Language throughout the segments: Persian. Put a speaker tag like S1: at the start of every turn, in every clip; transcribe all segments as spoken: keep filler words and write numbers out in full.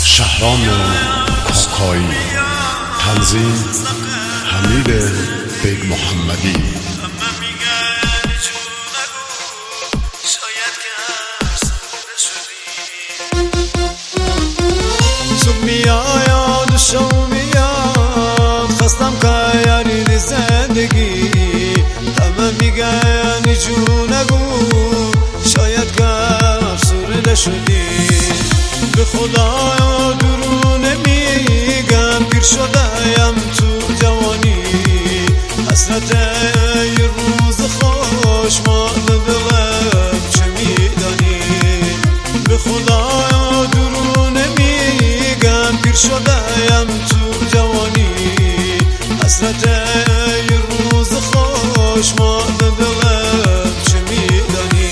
S1: شهرام کاکایی. تنظیم حمید بیگ محمدی.
S2: صبح میاد و شب میاد، خواستم که یاری زندگی. همه میگن جو نگو، شاید که افسرده شدی. به خدا درو نمیگم، پیر شده‌ام تو جوانی. حسرت یه روز خوش مال دلم چه میدانی. به خدا درو نمیگم، پیر شده‌ام تو جوانی. حسرت یه روز خوش مال دلم چه میدانی.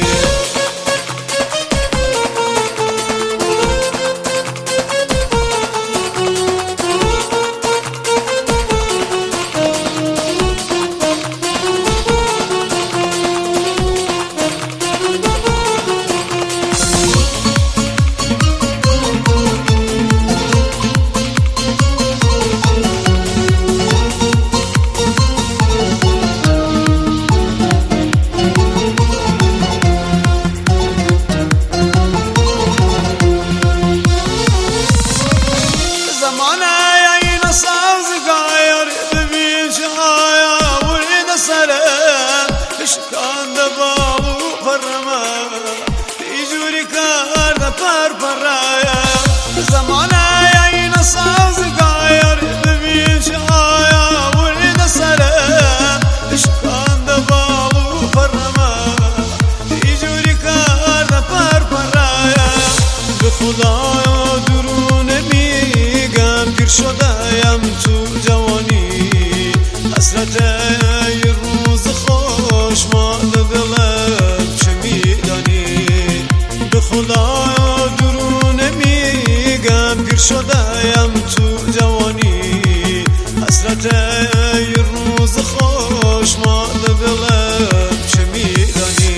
S2: شکانده باو پرما ایجوری کرده پر پرایا. زمانه این سازگار ببین شایا ورد سرم. شکانده باو پرما ایجوری کرده پر پرایا. به خدا درو نمیگم، پیر شده‌ام تو جوانی. حسرت یه روز خوش مال دلم چه میدانی. به خدا درو نمیگم، پیر شده‌ام تو جوانی. حسرت یه روز خوش مال دلم چه میدانی.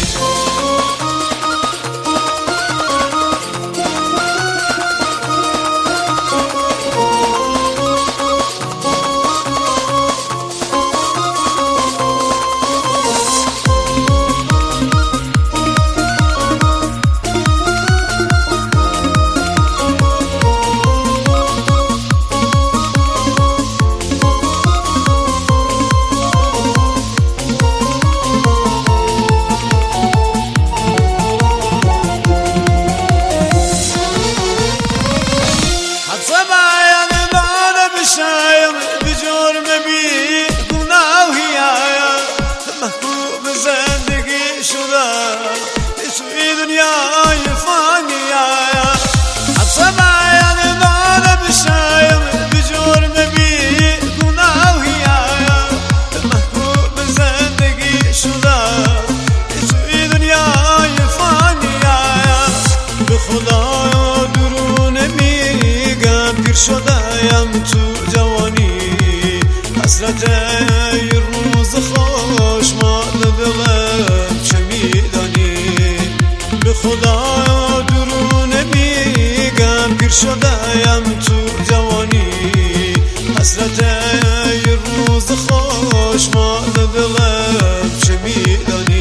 S2: شایم به جرم بی گناهی آیا، محبوب زندگی شده توی دنیای فانی آیا. حبس باید داره بشایم به جرم بی گناهی آیا، محبوب زندگی شده توی دنیای فانی آیا. به خدا درو نمیگم، پیر شده‌ام تو جوانی. حسرت یه روز خوش مال دلم چه میدانی. به خدا درو نمیگم، پیر شده‌ام تو جوانی. حسرت یه روز خوش مال دلم چه میدانی.